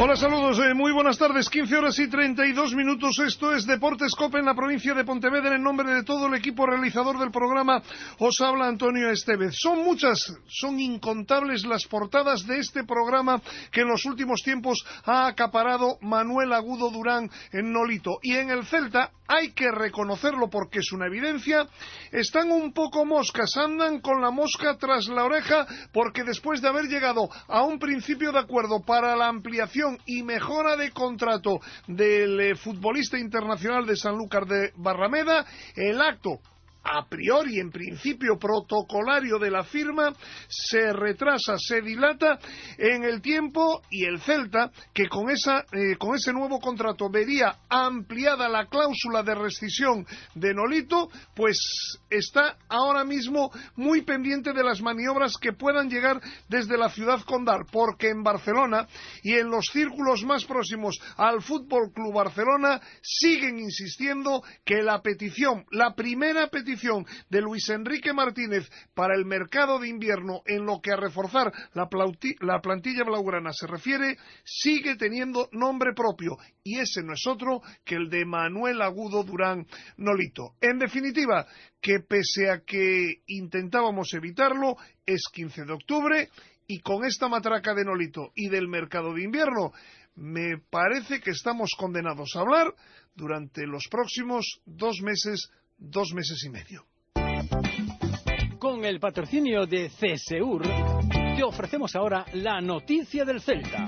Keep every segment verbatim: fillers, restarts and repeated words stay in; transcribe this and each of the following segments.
Hola, saludos, eh, muy buenas tardes, quince horas y treinta y dos minutos, esto es Deportes COPE en la provincia de Pontevedra, en nombre de todo el equipo realizador del programa, os habla Antonio Estevez. Son muchas, son incontables las portadas de este programa que en los últimos tiempos ha acaparado Manuel Agudo Durán en Nolito, y en el Celta, hay que reconocerlo porque es una evidencia, están un poco moscas, andan con la mosca tras la oreja, porque después de haber llegado a un principio de acuerdo para la ampliación y mejora de contrato del eh, futbolista internacional de Sanlúcar de Barrameda, el acto a priori, en principio protocolario de la firma, se retrasa, se dilata en el tiempo, y el Celta, que con esa eh, con ese nuevo contrato vería ampliada la cláusula de rescisión de Nolito, pues está ahora mismo muy pendiente de las maniobras que puedan llegar desde la ciudad condal, porque en Barcelona y en los círculos más próximos al Fútbol Club Barcelona siguen insistiendo que la petición, la primera petición de Luis Enrique Martínez para el mercado de invierno en lo que a reforzar la, la plantilla blaugrana se refiere, sigue teniendo nombre propio, y ese no es otro que el de Manuel Agudo Durán Nolito. En definitiva, que pese a que intentábamos evitarlo, es quince de octubre, y con esta matraca de Nolito y del mercado de invierno, me parece que estamos condenados a hablar durante los próximos dos meses Dos meses y medio. Con el patrocinio de CESEUR, te ofrecemos ahora la noticia del Celta.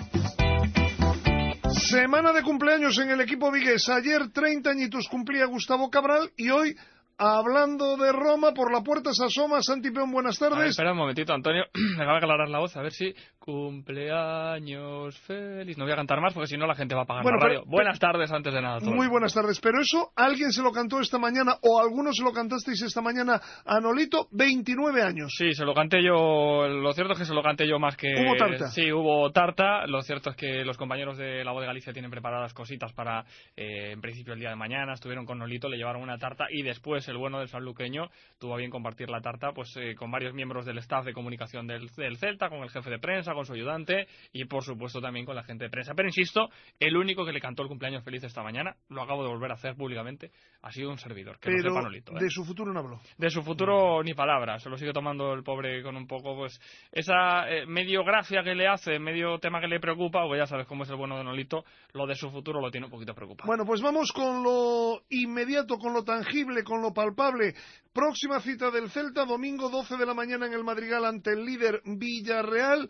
Semana de cumpleaños en el equipo vigués. Ayer treinta añitos cumplía Gustavo Cabral, y hoy, hablando de Roma, por la puerta se asoma Santi Peón. Buenas tardes. Ver, espera un momentito, Antonio. Me acaba de aclarar la voz, a ver si... Cumpleaños feliz. No voy a cantar más porque si no la gente va a apagar bueno, la radio. Pero, buenas tardes antes de nada. Todo. Muy buenas tardes. Pero eso, alguien se lo cantó esta mañana, o algunos se lo cantasteis esta mañana a Nolito, veintinueve años. Sí, se lo canté yo. Lo cierto es que se lo canté yo más que... ¿Hubo tarta? Sí, hubo tarta. Lo cierto es que los compañeros de La Voz de Galicia tienen preparadas cositas para, eh, en principio, el día de mañana. Estuvieron con Nolito, le llevaron una tarta, y después el bueno del sanluqueño tuvo a bien compartir la tarta pues eh, con varios miembros del staff de comunicación del, del Celta, con el jefe de prensa, con su ayudante y por supuesto también con la gente de prensa. Pero insisto, el único que le cantó el cumpleaños feliz esta mañana, lo acabo de volver a hacer públicamente, ha sido un servidor, que Pero lo sepa Nolito, ¿eh? De su futuro no habló. De su futuro ni palabra, se lo sigue tomando el pobre con un poco, pues, esa eh, medio gracia que le hace, medio tema que le preocupa, o ya sabes cómo es el bueno de Nolito, lo de su futuro lo tiene un poquito preocupado. Bueno, pues vamos con lo inmediato, con lo tangible, con lo palpable. Próxima cita del Celta, domingo doce de la mañana en el Madrigal ante el líder Villarreal.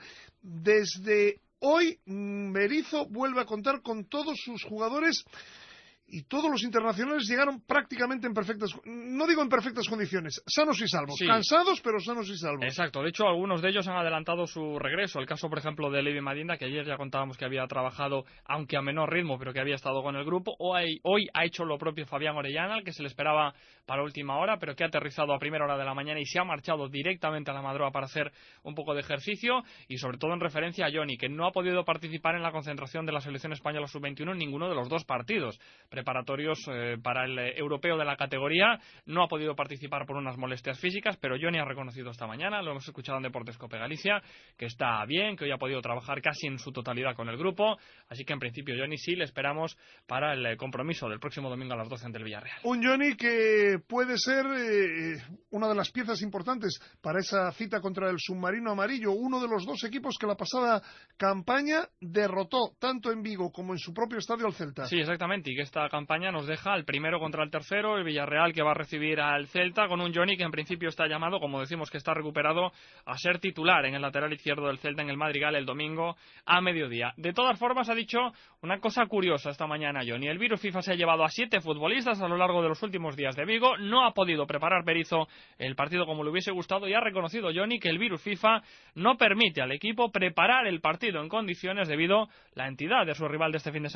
Desde hoy, Berizzo vuelve a contar con todos sus jugadores, y todos los internacionales llegaron prácticamente en perfectas, no digo en perfectas condiciones, sanos y salvos, sí. Cansados pero sanos y salvos. Exacto, de hecho algunos de ellos han adelantado su regreso, el caso por ejemplo de Levi Madinda, que ayer ya contábamos que había trabajado, aunque a menor ritmo, pero que había estado con el grupo. Hoy, hoy ha hecho lo propio Fabián Orellana, al que se le esperaba para última hora, pero que ha aterrizado a primera hora de la mañana y se ha marchado directamente a la Madroa para hacer un poco de ejercicio, y sobre todo en referencia a Johnny, que no ha podido participar en la concentración de la selección española sub veintiuno en ninguno de los dos partidos preparatorios eh, para el eh, europeo de la categoría. No ha podido participar por unas molestias físicas, pero Johnny ha reconocido esta mañana, lo hemos escuchado en Deportes COPE Galicia, que está bien, que hoy ha podido trabajar casi en su totalidad con el grupo, así que en principio Johnny sí le esperamos para el eh, compromiso del próximo domingo a las doce ante el Villarreal. Un Johnny que puede ser eh, una de las piezas importantes para esa cita contra el submarino amarillo, uno de los dos equipos que la pasada campaña derrotó tanto en Vigo como en su propio estadio al Celta. Sí, exactamente, y que esta campaña nos deja el primero contra el tercero, el Villarreal, que va a recibir al Celta, con un Johnny que en principio está llamado, como decimos, que está recuperado, a ser titular en el lateral izquierdo del Celta en el Madrigal el domingo a mediodía. De todas formas, ha dicho una cosa curiosa esta mañana Johnny: el virus FIFA se ha llevado a siete futbolistas a lo largo de los últimos días de Vigo, no ha podido preparar Berizzo el partido como le hubiese gustado, y ha reconocido Johnny que el virus FIFA no permite al equipo preparar el partido en condiciones debido a la entidad de su rival de este fin de semana.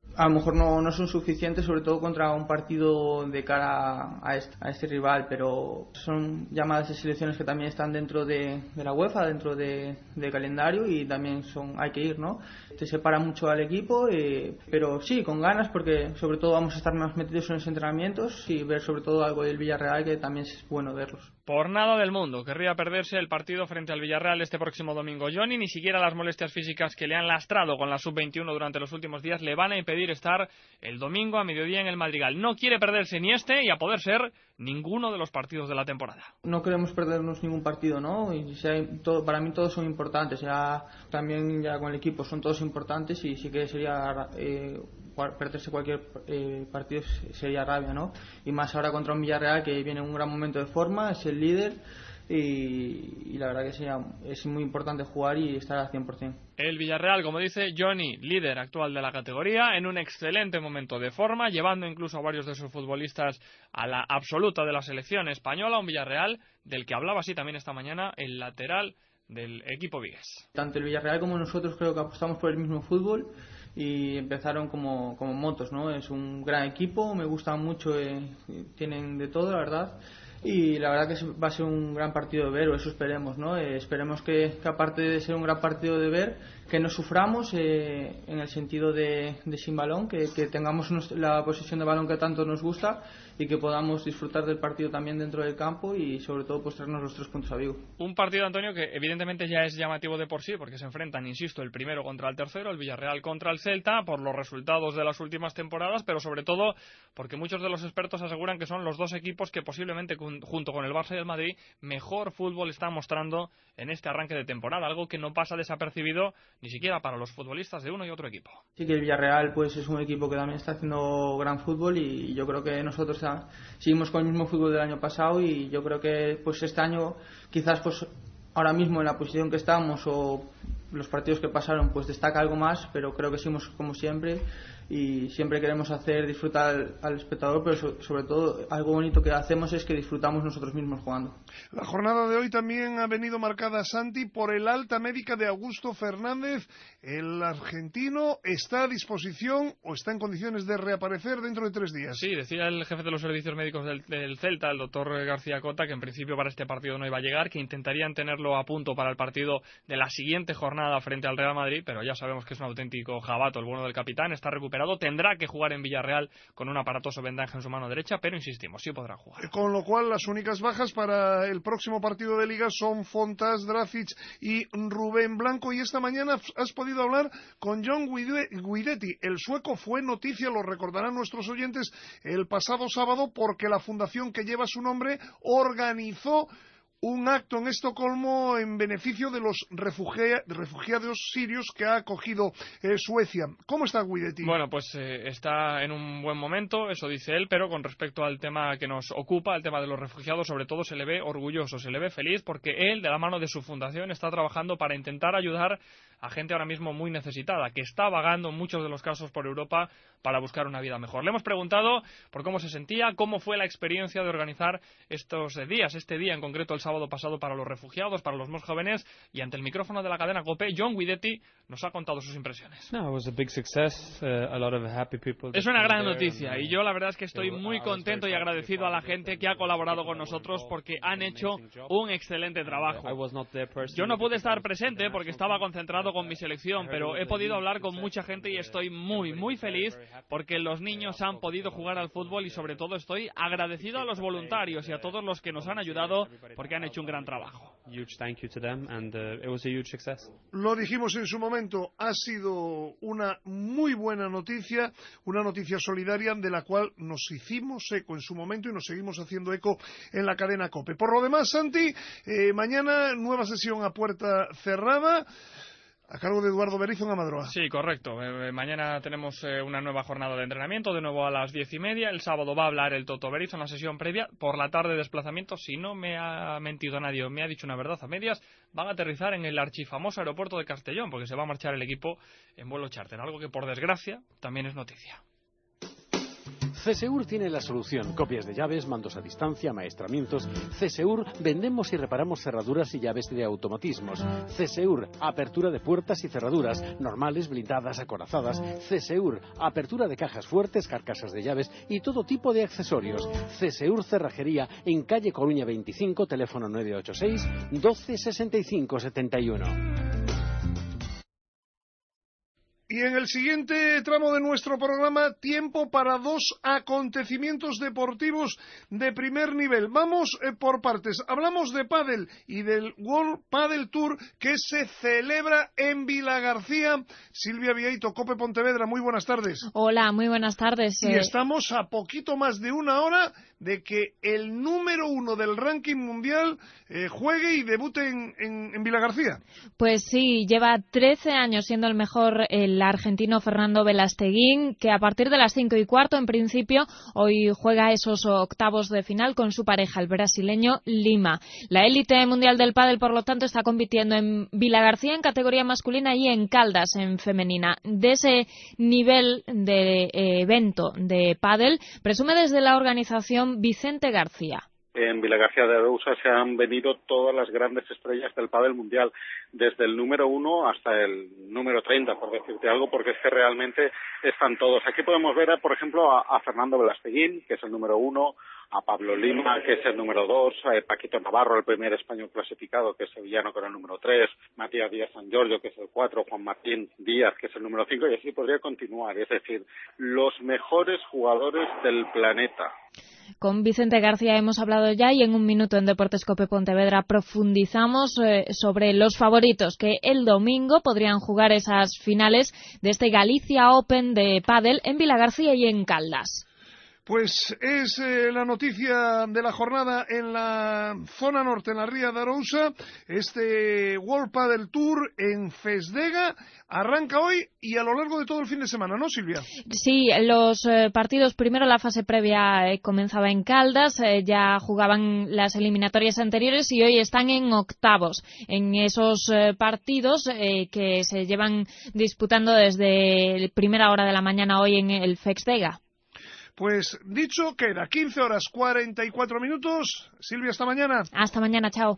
A lo mejor no, no son suficientes, sobre todo contra un partido de cara a este, a este rival, pero son llamadas de selecciones que también están dentro de, de la UEFA, dentro de, de calendario, y también son hay que ir, ¿no? Te separa mucho al equipo, eh, pero sí, con ganas, porque sobre todo vamos a estar más metidos en los entrenamientos y ver sobre todo algo del Villarreal, que también es bueno verlos. Por nada del mundo querría perderse el partido frente al Villarreal este próximo domingo. Johnny, ni siquiera las molestias físicas que le han lastrado con la sub veintiuno durante los últimos días le van a impedir estar el domingo a mediodía en el Madrigal. No quiere perderse ni este y, a poder ser, ninguno de los partidos de la temporada. No queremos perdernos ningún partido, ¿no? Y si hay, todo, para mí todos son importantes. Ya también ya con el equipo son todos importantes, y sí que sería eh, perderse cualquier eh, partido sería rabia, ¿no? Y más ahora contra un Villarreal que viene en un gran momento de forma, es el líder. Y, y la verdad que sería, es muy importante jugar y estar al cien por ciento. El Villarreal, como dice Johnny, líder actual de la categoría, en un excelente momento de forma, llevando incluso a varios de sus futbolistas a la absoluta de la selección española. Un Villarreal del que hablaba así también esta mañana el lateral del equipo vigués. Tanto el Villarreal como nosotros creo que apostamos por el mismo fútbol y empezaron como, como motos, ¿no? Es un gran equipo, me gusta mucho, eh, tienen de todo, la verdad. Y la verdad que va a ser un gran partido de ver, o eso esperemos, ¿no? Eh, esperemos que, que aparte de ser un gran partido de ver, que no suframos eh, en el sentido de, de sin balón, que, que tengamos la posesión de balón que tanto nos gusta y que podamos disfrutar del partido también dentro del campo y sobre todo pues traernos los tres puntos a Vigo. Un partido, Antonio, que evidentemente ya es llamativo de por sí, porque se enfrentan, insisto, el primero contra el tercero, el Villarreal contra el Celta, por los resultados de las últimas temporadas, pero sobre todo porque muchos de los expertos aseguran que son los dos equipos que posiblemente, junto con el Barça y el Madrid, mejor fútbol están mostrando en este arranque de temporada, algo que no pasa desapercibido ni siquiera para los futbolistas de uno y otro equipo. Sí, que el Villarreal pues es un equipo que también está haciendo gran fútbol, y yo creo que nosotros seguimos con el mismo fútbol del año pasado, y yo creo que pues este año quizás pues ahora mismo en la posición que estamos o los partidos que pasaron pues destaca algo más, pero creo que seguimos como siempre y siempre queremos hacer disfrutar al, al espectador, pero so, sobre todo algo bonito que hacemos es que disfrutamos nosotros mismos jugando. La jornada de hoy también ha venido marcada, Santi, por el alta médica de Augusto Fernández. El argentino está a disposición o está en condiciones de reaparecer dentro de tres días. Sí, decía el jefe de los servicios médicos del, del Celta, el doctor García Cota, que en principio para este partido no iba a llegar, que intentarían tenerlo a punto para el partido de la siguiente jornada frente al Real Madrid, pero ya sabemos que es un auténtico jabato el bueno del capitán, está recuperado. Tendrá que jugar en Villarreal con un aparatoso vendaje en su mano derecha, pero insistimos, sí podrá jugar. Con lo cual, las únicas bajas para el próximo partido de Liga son Fontas, Dracic y Rubén Blanco. Y esta mañana has podido hablar con John Guidetti. El sueco fue noticia, lo recordarán nuestros oyentes, el pasado sábado, porque la fundación que lleva su nombre organizó un acto en Estocolmo en beneficio de los refugia- refugiados sirios que ha acogido eh, Suecia. ¿Cómo está Guidetti? Bueno, pues eh, está en un buen momento, eso dice él, pero con respecto al tema que nos ocupa, el tema de los refugiados, sobre todo se le ve orgulloso, se le ve feliz, porque él, de la mano de su fundación, está trabajando para intentar ayudar a gente ahora mismo muy necesitada, que está vagando en muchos de los casos por Europa para buscar una vida mejor. Le hemos preguntado por cómo se sentía, cómo fue la experiencia de organizar estos días, este día en concreto el sábado pasado para los refugiados, para los más jóvenes, y ante el micrófono de la cadena COPE, John Guidetti nos ha contado sus impresiones. No, it was a big success. Uh, a lot of happy people. Es una gran noticia y yo la verdad es que estoy muy contento y agradecido a la gente que ha colaborado con nosotros porque han hecho un excelente trabajo. Yo no pude estar presente porque estaba concentrado con mi selección, pero he podido hablar con mucha gente y estoy muy, muy feliz porque los niños han podido jugar al fútbol y sobre todo estoy agradecido a los voluntarios y a todos los que nos han ayudado porque han hecho un gran trabajo. Lo dijimos en su momento, ha sido una muy buena noticia, una noticia solidaria de la cual nos hicimos eco en su momento y nos seguimos haciendo eco en la cadena COPE. Por lo demás, Santi, eh, mañana nueva sesión a puerta cerrada, a cargo de Eduardo Berizzo en Amadroa. Sí, correcto. Eh, mañana tenemos eh, una nueva jornada de entrenamiento, de nuevo a las diez y media. El sábado va a hablar el Toto Berizzo en la sesión previa. Por la tarde, desplazamiento. Si no me ha mentido nadie o me ha dicho una verdad a medias, van a aterrizar en el archifamoso aeropuerto de Castellón, porque se va a marchar el equipo en vuelo charter. Algo que, por desgracia, también es noticia. CESEUR tiene la solución. Copias de llaves, mandos a distancia, maestramientos. CESEUR, vendemos y reparamos cerraduras y llaves de automatismos. CESEUR, apertura de puertas y cerraduras, normales, blindadas, acorazadas. CESEUR, apertura de cajas fuertes, carcasas de llaves y todo tipo de accesorios. CESEUR Cerrajería, en calle Coruña veinticinco, teléfono nueve ocho seis, doce, sesenta y cinco, setenta y uno. Y en el siguiente tramo de nuestro programa, tiempo para dos acontecimientos deportivos de primer nivel. Vamos eh, por partes. Hablamos de pádel y del World Padel Tour que se celebra en Vilagarcía. Silvia Vieito, COPE Pontevedra, muy buenas tardes. Hola, muy buenas tardes. Y eh... estamos a poquito más de una hora de que el número uno del ranking mundial eh, juegue y debute en, en, en Vilagarcía. Pues sí, lleva trece años siendo el mejor el argentino Fernando Velasteguín, que a partir de las cinco y cuarto, en principio, hoy juega esos octavos de final con su pareja, el brasileño Lima. La élite mundial del pádel, por lo tanto, está compitiendo en Vilagarcía en categoría masculina y en Caldas en femenina. De ese nivel de eh, evento de pádel, presume desde la organización Vicente García. En Vilagarcía de Arousa se han venido todas las grandes estrellas del pádel mundial, desde el número uno hasta el número treinta, por decirte algo, porque es que realmente están todos. Aquí podemos ver, por ejemplo, a, a Fernando Velasteguín, que es el número uno, a Pablo Lima, que es el número dos, a Paquito Navarro, el primer español clasificado, que es sevillano, con el número tres, Matías Díaz San Giorgio, que es el cuatro, Juan Martín Díaz, que es el número cinco, y así podría continuar. Es decir, los mejores jugadores del planeta. Con Vicente García hemos hablado ya y en un minuto en Deportes COPE Pontevedra profundizamos eh, sobre los favoritos que el domingo podrían jugar esas finales de este Galicia Open de pádel en Vilagarcía y en Caldas. Pues es eh, la noticia de la jornada en la zona norte, en la Ría de Arousa. Este World Padel Tour en Fesdega arranca hoy y a lo largo de todo el fin de semana, ¿no, Silvia? Sí, los eh, partidos, primero la fase previa eh, comenzaba en Caldas, eh, ya jugaban las eliminatorias anteriores y hoy están en octavos. En esos eh, partidos eh, que se llevan disputando desde primera hora de la mañana hoy en el Fesdega. Pues dicho, queda quince horas cuarenta y cuatro minutos. Silvia, hasta mañana. Hasta mañana, chao.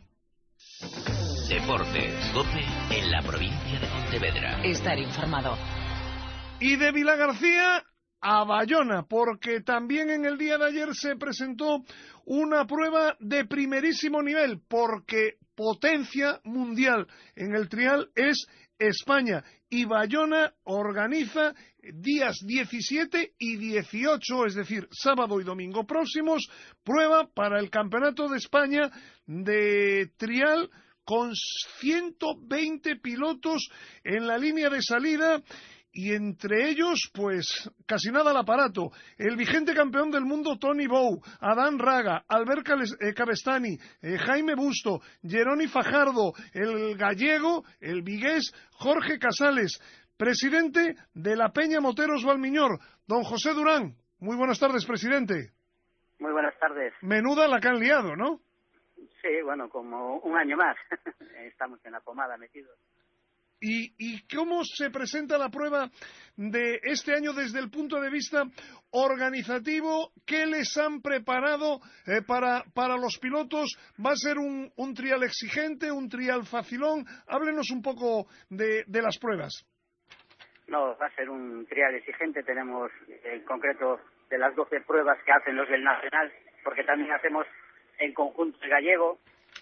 Deportes COPE en la provincia de Pontevedra. Estar informado. Y de Vilagarcía a Bayona, porque también en el día de ayer se presentó una prueba de primerísimo nivel, porque potencia mundial en el trial es España, y Bayona organiza días diecisiete y dieciocho, es decir, sábado y domingo próximos, prueba para el Campeonato de España de trial con ciento veinte pilotos en la línea de salida. Y entre ellos, pues, casi nada al aparato. El vigente campeón del mundo, Tony Bou, Adán Raga, Albert Cabestany, eh, Jaime Busto, Jeroni Fajardo, el gallego, el vigués, Jorge Casales, presidente de la Peña Moteros Valmiñor, don José Durán. Muy buenas tardes, presidente. Muy buenas tardes. Menuda la que han liado, ¿no? Sí, bueno, como un año más. Estamos en la pomada metidos. ¿Y, ¿Y cómo se presenta la prueba de este año desde el punto de vista organizativo? ¿Qué les han preparado eh, para, para los pilotos? ¿Va a ser un, un trial exigente, un trial facilón? Háblenos un poco de, de las pruebas. No, va a ser un trial exigente. Tenemos en concreto de las doce pruebas que hacen los del Nacional, porque también hacemos en conjunto el gallego.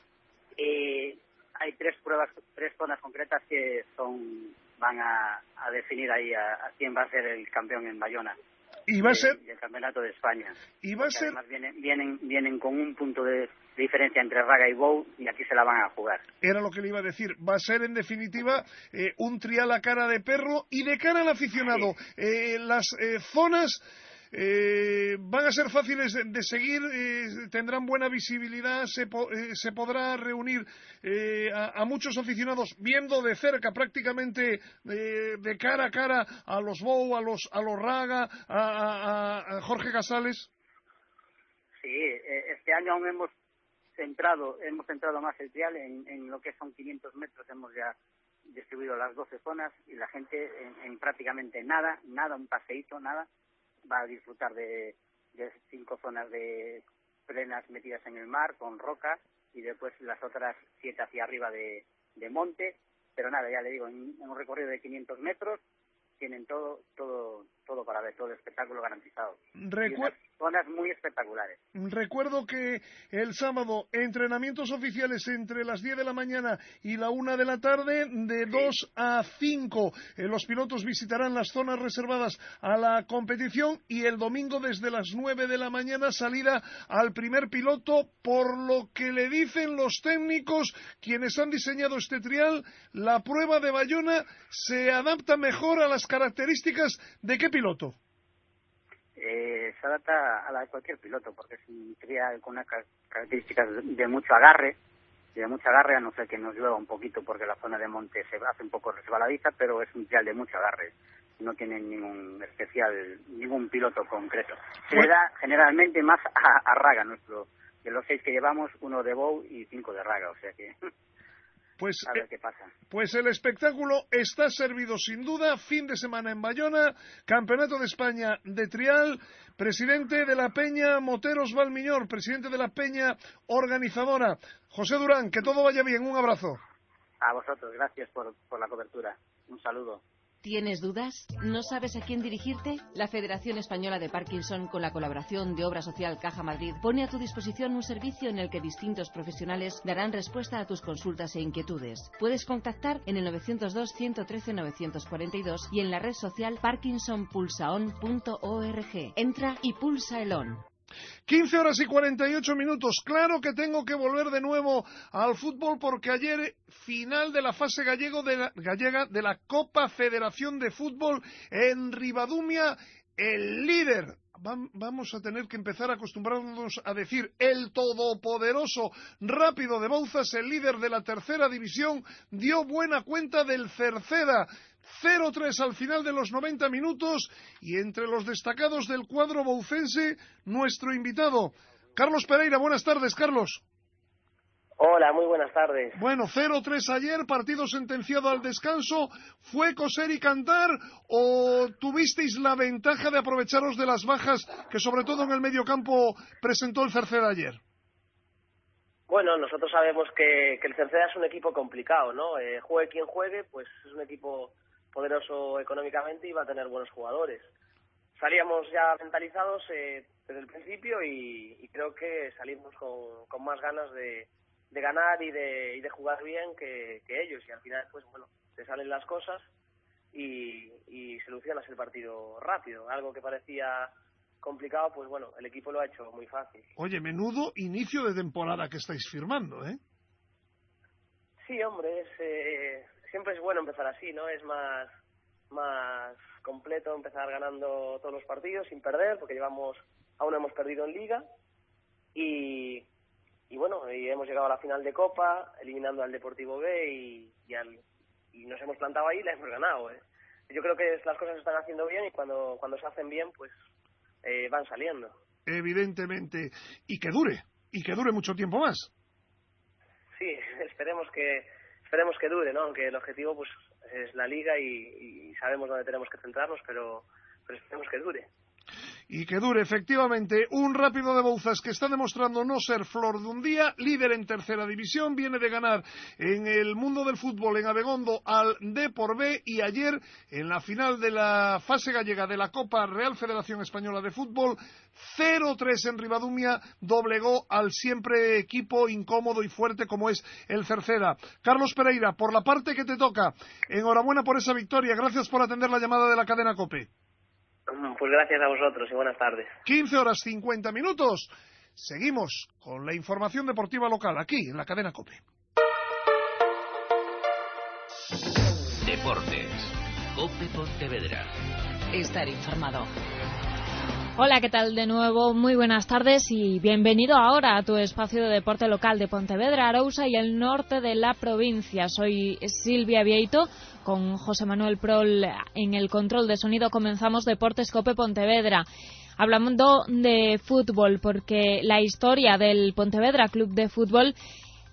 Y hay tres pruebas, tres zonas concretas que son van a, a definir ahí a, a quién va a ser el campeón en Bayona. Y va a de, ser del campeonato de España. Y va a ser. Además vienen, vienen, vienen con un punto de diferencia entre Raga y Bou y aquí se la van a jugar. Era lo que le iba a decir. Va a ser en definitiva eh, un trial a cara de perro y de cara al aficionado. Sí. Eh, las eh, zonas. Eh, van a ser fáciles de, de seguir, eh, tendrán buena visibilidad, se, po, eh, se podrá reunir eh, a, a muchos aficionados viendo de cerca prácticamente eh, de cara a cara a los Bou, a los, a los Raga, a, a, a Jorge Casales. Sí, eh, este año aún hemos centrado, hemos centrado más el trial en, en lo que son quinientos metros, hemos ya distribuido las doce zonas y la gente en, en prácticamente nada, nada, un paseíto, nada, va a disfrutar de, de cinco zonas de plenas metidas en el mar con rocas y después las otras siete hacia arriba de, de monte. Pero nada, ya le digo, en, en un recorrido de quinientos metros tienen todo, todo, todo para ver, todo el espectáculo garantizado. Recu- y unas zonas muy espectaculares. Recuerdo que el sábado, entrenamientos oficiales entre las diez de la mañana y la una de la tarde, de dos a cinco. Eh, los pilotos visitarán las zonas reservadas a la competición y el domingo desde las nueve de la mañana salida al primer piloto, por lo que le dicen los técnicos, quienes han diseñado este trial, la prueba de Bayona se adapta mejor a las características de qué piloto. Eh, se adapta a la de cualquier piloto porque es un trial con unas características de, de mucho agarre, de mucho agarre, a no ser que nos llueva un poquito porque la zona de monte se hace un poco resbaladiza, pero es un trial de mucho agarre. No tiene ningún especial, ningún piloto concreto. Se le da generalmente más a, a Raga, nuestro, de los seis que llevamos, uno de Bow y cinco de Raga, o sea que... Pues, a ver qué pasa. Pues el espectáculo está servido sin duda. Fin de semana en Bayona, Campeonato de España de trial. Presidente de la Peña Moteros Valmiñor, presidente de la Peña organizadora, José Durán, que todo vaya bien. Un abrazo. A vosotros, gracias por, por la cobertura. Un saludo. ¿Tienes dudas? ¿No sabes a quién dirigirte? La Federación Española de Parkinson, con la colaboración de Obra Social Caja Madrid, pone a tu disposición un servicio en el que distintos profesionales darán respuesta a tus consultas e inquietudes. Puedes contactar en el novecientos dos, ciento trece, novecientos cuarenta y dos y en la red social parkinson pulsa on punto org. Entra y pulsa el on. quince horas y cuarenta y ocho minutos. Claro que tengo que volver de nuevo al fútbol porque ayer final de la fase gallego de la, gallega de la Copa Federación de Fútbol en Ribadumia. El líder, vamos a tener que empezar a acostumbrarnos a decir el todopoderoso Rápido de Bouzas, el líder de la tercera división, dio buena cuenta del Cerceda. cero tres al final de los noventa minutos y entre los destacados del cuadro boucense, nuestro invitado, Carlos Pereira. Buenas tardes, Carlos. Hola, muy buenas tardes. Bueno, cero tres ayer, partido sentenciado al descanso. ¿Fue coser y cantar o tuvisteis la ventaja de aprovecharos de las bajas que sobre todo en el mediocampo presentó el Cerceda ayer? Bueno, nosotros sabemos que, que el Cerceda es un equipo complicado, ¿no? Eh, juegue quien juegue, pues es un equipo poderoso económicamente y va a tener buenos jugadores. Salíamos ya mentalizados eh, desde el principio y, y creo que salimos con, con más ganas de, de ganar y de, y de jugar bien que, que ellos, y al final pues bueno, te salen las cosas y, y solucionas el partido rápido. Algo que parecía complicado, pues bueno, el equipo lo ha hecho muy fácil. Oye, menudo inicio de temporada que estáis firmando, ¿eh? Sí, hombre, es, eh, siempre es bueno empezar así, ¿no? Es más, más completo empezar ganando todos los partidos sin perder, porque llevamos, aún hemos perdido en Liga y, y bueno, y hemos llegado a la final de Copa, eliminando al Deportivo B y, y, al, y nos hemos plantado ahí y la hemos ganado, ¿eh? Yo creo que las cosas se están haciendo bien y cuando, cuando se hacen bien, pues eh, van saliendo. Evidentemente, y que dure, y que dure mucho tiempo más. Sí, esperemos que esperemos que dure, ¿no? Aunque el objetivo pues es la Liga y, y sabemos dónde tenemos que centrarnos, pero, pero esperemos que dure. Y que dure, efectivamente, un Rápido de Bouzas que está demostrando no ser flor de un día, líder en tercera división, viene de ganar en el mundo del fútbol en Abegondo al Depor B y ayer en la final de la fase gallega de la Copa Real Federación Española de Fútbol, cero tres en Ribadumia, doblegó al siempre equipo incómodo y fuerte como es el Cerceda. Carlos Pereira, por la parte que te toca, enhorabuena por esa victoria, gracias por atender la llamada de la cadena COPE. Pues gracias a vosotros y buenas tardes. quince horas cincuenta minutos. Seguimos con la información deportiva local aquí en la cadena COPE. Deportes. COPE Pontevedra. Estar informado. Hola, ¿qué tal de nuevo? Muy buenas tardes y bienvenido ahora a tu espacio de deporte local de Pontevedra, Arousa y el norte de la provincia. Soy Silvia Vieito, con José Manuel Prol en el control de sonido. Comenzamos Deportes COPE Pontevedra. Hablando de fútbol, porque la historia del Pontevedra Club de Fútbol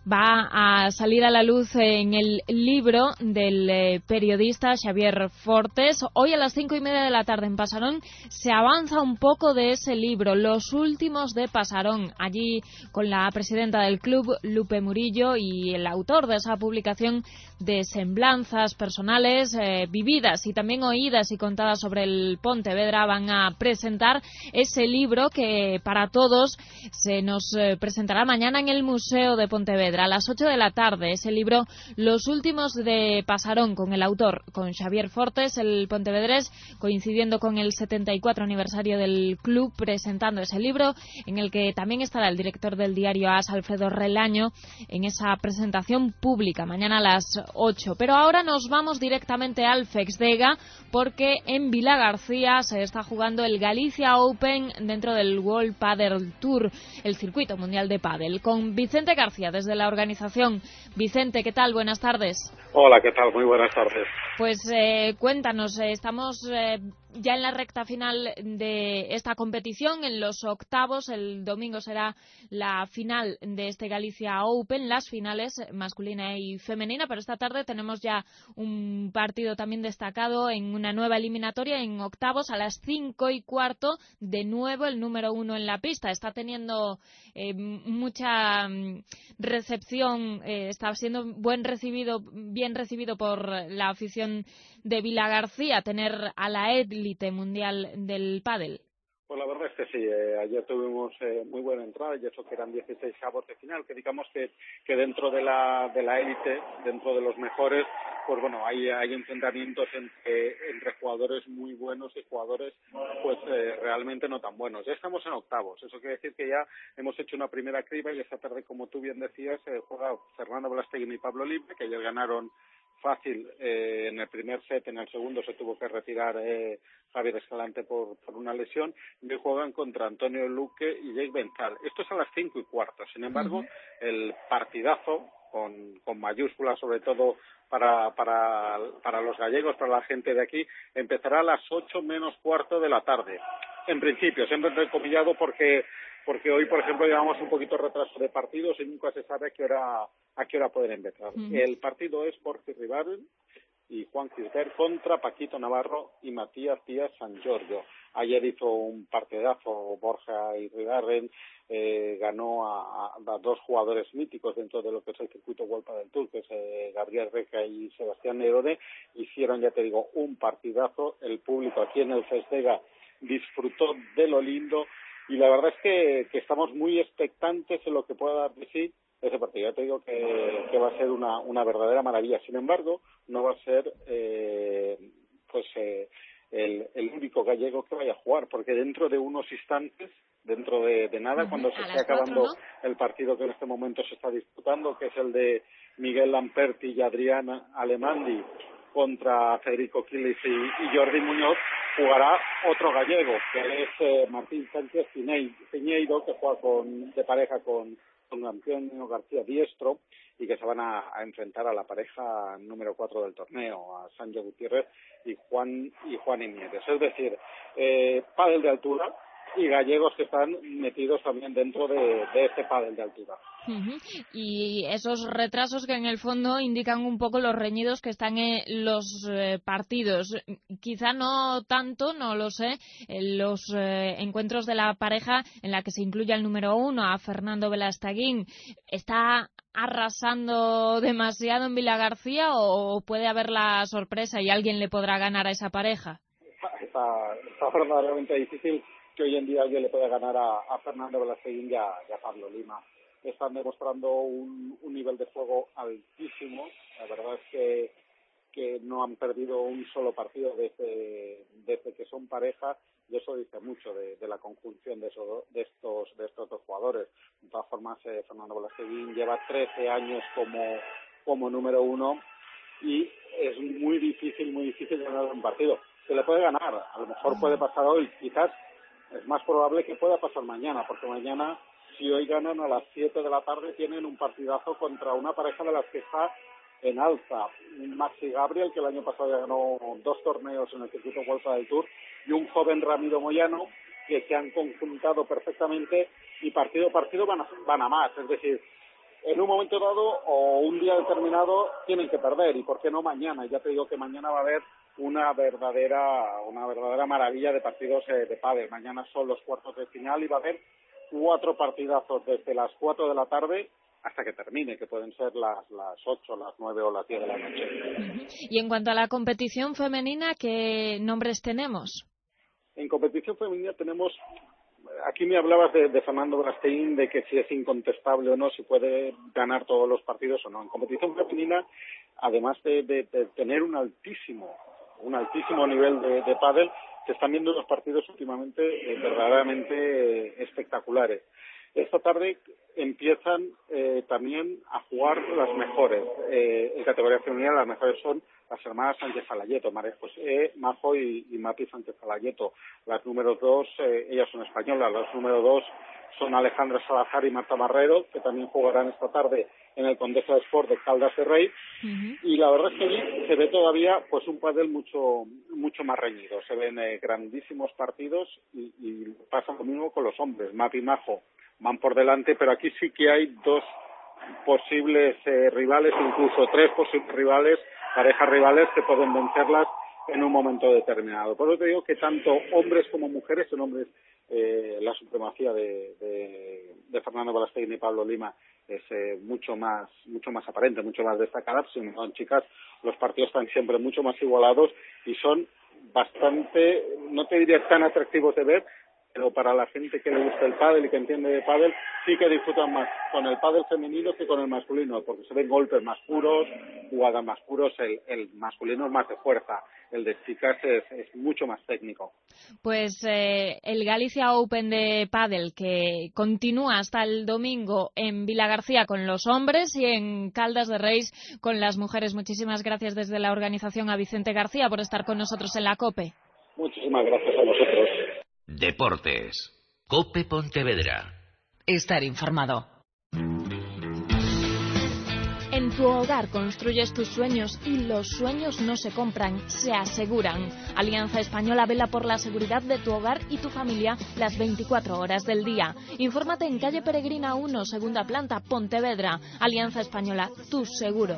va a salir a la luz en el libro del eh, periodista Xavier Fortes. Hoy a las cinco y media de la tarde en Pasarón se avanza un poco de ese libro, Los últimos de Pasarón, allí con la presidenta del club, Lupe Murillo, y el autor de esa publicación de semblanzas personales eh, vividas y también oídas y contadas sobre el Pontevedra. Van a presentar ese libro que para todos se nos eh, presentará mañana en el Museo de Pontevedra a las ocho de la tarde. Ese libro, Los últimos de Pasarón, con el autor, con Xavier Fortes, el pontevedrés, coincidiendo con el setenta y cuatro aniversario del club, presentando ese libro, en el que también estará el director del diario A S, Alfredo Relaño, en esa presentación pública mañana a las ocho. Pero ahora nos vamos directamente al Fexdega, porque en Vilagarcía se está jugando el Galicia Open dentro del World Padel Tour, el circuito mundial de pádel, con Vicente García desde la organización. Vicente, ¿qué tal? Buenas tardes. Hola, ¿qué tal? Muy buenas tardes. Pues eh, cuéntanos, eh, estamos eh, ya en la recta final de esta competición, en los octavos. El domingo será la final de este Galicia Open, las finales masculina y femenina, pero esta tarde tenemos ya un partido también destacado en una nueva eliminatoria en octavos a las cinco y cuarto. De nuevo el número uno en la pista. Está teniendo eh, mucha mm, recepción, eh, está siendo buen recibido, bien recibido por la afición de Vilagarcía, tener a la élite mundial del pádel. Pues la verdad es que sí, eh, ayer tuvimos eh, muy buena entrada, y eso que eran dieciséis avos de final, que digamos que, que dentro de la de la élite, dentro de los mejores, pues bueno, hay, hay enfrentamientos entre, entre jugadores muy buenos y jugadores pues eh, realmente no tan buenos. Ya estamos en octavos, eso quiere decir que ya hemos hecho una primera criba, y esta tarde, como tú bien decías, eh, juega Fernando Blastegui y Pablo Libre, que ayer ganaron fácil eh, en el primer set. En el segundo se tuvo que retirar eh, Javier Escalante por, por una lesión, y juegan contra Antonio Luque y Jake Bental. Esto es a las cinco y cuarto. Sin embargo, uh-huh. el partidazo, con, con mayúsculas sobre todo para, para, para los gallegos, para la gente de aquí, empezará a las ocho menos cuarto de la tarde. En principio, siempre entrecomillado porque porque hoy, por ejemplo, llevamos un poquito de retraso de partidos y nunca se sabe a qué hora a qué hora pueden empezar. Uh-huh. El partido es Jorge Ribaren y Juan Quisbert contra Paquito Navarro y Matías Díaz San Giorgio. Ayer hizo un partidazo Borja y Ribaren, eh, ganó a, a dos jugadores míticos dentro de lo que es el circuito World Padel Tour, que es eh, Gabriel Reca y Sebastián Nerone. Hicieron, ya te digo, un partidazo. El público aquí en el Festega disfrutó de lo lindo, y la verdad es que, que estamos muy expectantes en lo que pueda dar de sí ese partido. Ya te digo que, que va a ser una, una verdadera maravilla. Sin embargo, no va a ser eh, pues eh, el, el único gallego que vaya a jugar, porque dentro de unos instantes, dentro de, de nada, uh-huh. cuando se esté acabando cuatro, ¿no? el partido que en este momento se está disputando, que es el de Miguel Lamperti y Adrián Alemandi contra Federico Quiles y, y Jordi Muñoz, jugará otro gallego, que es eh, Martín Sánchez Piñeiro, que juega con, de pareja con, con Antonio García Diestro, y que se van a, a enfrentar a la pareja número cuatro del torneo, a Sancho Gutiérrez y Juan y Juan Imieres. Es decir, eh, pádel de altura y gallegos que están metidos también dentro de, de este pádel de altura. Uh-huh. Y esos retrasos que en el fondo indican un poco los reñidos que están en los eh, partidos. Quizá no tanto, no lo sé, en los eh, encuentros de la pareja en la que se incluye al número uno, a Fernando Belastaguín. ¿Está arrasando demasiado en Vilagarcía o puede haber la sorpresa y alguien le podrá ganar a esa pareja? Está, está verdaderamente difícil que hoy en día alguien le pueda ganar a, a Fernando Belastaguín y a, y a Pablo Lima. Están demostrando un, un nivel de juego altísimo. La verdad es que, que no han perdido un solo partido desde, desde que son pareja, y eso dice mucho de, de la conjunción de, eso, de estos de estos dos jugadores. De todas formas, eh, Fernando Belastaguín lleva trece años como, como número uno, y es muy difícil, muy difícil ganar un partido. Se le puede ganar, a lo mejor puede pasar hoy, quizás es más probable que pueda pasar mañana, porque mañana, si hoy ganan a las siete de la tarde, tienen un partidazo contra una pareja de las que está en alza. Maxi Gabriel, que el año pasado ya ganó dos torneos en el circuito World Padel Tour, y un joven Ramiro Moyano, que se han conjuntado perfectamente, y partido a partido van a, van a más. Es decir, en un momento dado o un día determinado tienen que perder, y por qué no mañana. Ya te digo que mañana va a haber una verdadera una verdadera maravilla de partidos eh, de pádel. Mañana son los cuartos de final y va a haber cuatro partidazos desde las cuatro de la tarde hasta que termine, que pueden ser las las ocho, las nueve o las diez de la noche. Y en cuanto a la competición femenina, ¿qué nombres tenemos? En competición femenina tenemos, aquí me hablabas de, de Fernando Velasteguín, de que si es incontestable o no, si puede ganar todos los partidos o no. En competición femenina, además de, de, de tener un altísimo, un altísimo nivel de, de pádel, se están viendo los partidos últimamente eh, verdaderamente eh, espectaculares. Esta tarde empiezan eh, también a jugar las mejores. Eh, en categoría femenina las mejores son las hermanas Sánchez Alayeto, María José Majo y, y Mapi Sánchez Alayeto. Las números dos, eh, ellas son españolas, las número dos son Alejandra Salazar y Marta Marrero, que también jugarán esta tarde en el Condesa de Sport de Caldas de Rey. Uh-huh. Y la verdad es que allí se ve todavía pues un pádel mucho mucho más reñido. Se ven eh, grandísimos partidos y, y pasa lo mismo con los hombres. Mapi y Majo van por delante, pero aquí sí que hay dos posibles eh, rivales, incluso tres posibles rivales, parejas rivales que pueden vencerlas en un momento determinado. Por eso te digo que tanto hombres como mujeres son hombres. Eh, la supremacía de, de, de Fernando Velasteguín y Pablo Lima es eh, mucho más mucho más aparente, mucho más destacada. Si no son chicas, los partidos están siempre mucho más igualados y son bastante, no te diría tan atractivos de ver, pero para la gente que le gusta el pádel y que entiende de pádel, sí que disfrutan más con el pádel femenino que con el masculino, porque se ven golpes más puros, jugadas más puros, el, el masculino es más de fuerza, el de chicas es, es mucho más técnico. Pues eh, el Galicia Open de pádel, que continúa hasta el domingo en Vilagarcía con los hombres y en Caldas de Reis con las mujeres. Muchísimas gracias desde la organización a Vicente García por estar con nosotros en la COPE. Muchísimas gracias a vosotros. Deportes. COPE Pontevedra. Estar informado. En tu hogar construyes tus sueños y los sueños no se compran, se aseguran. Alianza Española vela por la seguridad de tu hogar y tu familia las veinticuatro horas del día. Infórmate en calle Peregrina uno, segunda planta, Pontevedra. Alianza Española, tu seguro.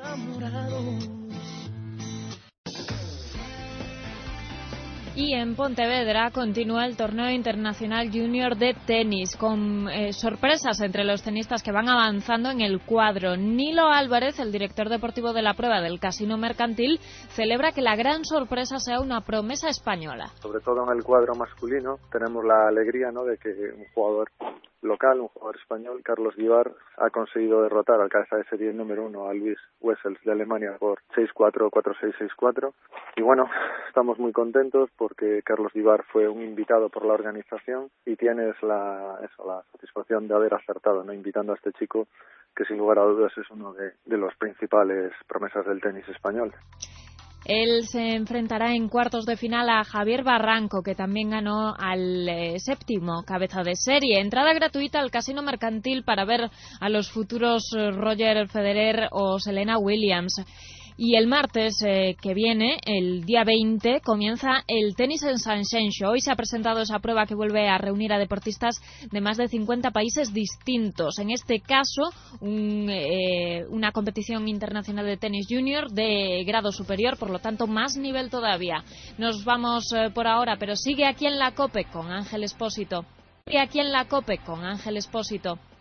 Y en Pontevedra continúa el torneo internacional junior de tenis, con eh, sorpresas entre los tenistas que van avanzando en el cuadro. Nilo Álvarez, el director deportivo de la prueba del Casino Mercantil, celebra que la gran sorpresa sea una promesa española. Sobre todo en el cuadro masculino tenemos la alegría, ¿no?, de que un jugador local, un jugador español, Carlos Vivar, ha conseguido derrotar al cabeza de serie número uno, a Luis Wessels de Alemania, por seis cuatro, cuatro seis, seis cuatro. Y bueno, estamos muy contentos porque Carlos Vivar fue un invitado por la organización y tienes la, eso, la satisfacción de haber acertado, ¿no?, invitando a este chico que sin lugar a dudas es uno de, de los principales promesas del tenis español. Él se enfrentará en cuartos de final a Javier Barranco, que también ganó al eh, séptimo cabeza de serie. Entrada gratuita al Casino Mercantil para ver a los futuros Roger Federer o Serena Williams. Y el martes eh, que viene, el día veinte, comienza el tenis en San Xenxo. Hoy se ha presentado esa prueba que vuelve a reunir a deportistas de más de cincuenta países distintos. En este caso, un, eh, una competición internacional de tenis junior de grado superior, por lo tanto, más nivel todavía. Nos vamos eh, por ahora, pero sigue aquí en la COPE con Ángel Expósito. Sigue aquí en la COPE con Ángel Expósito.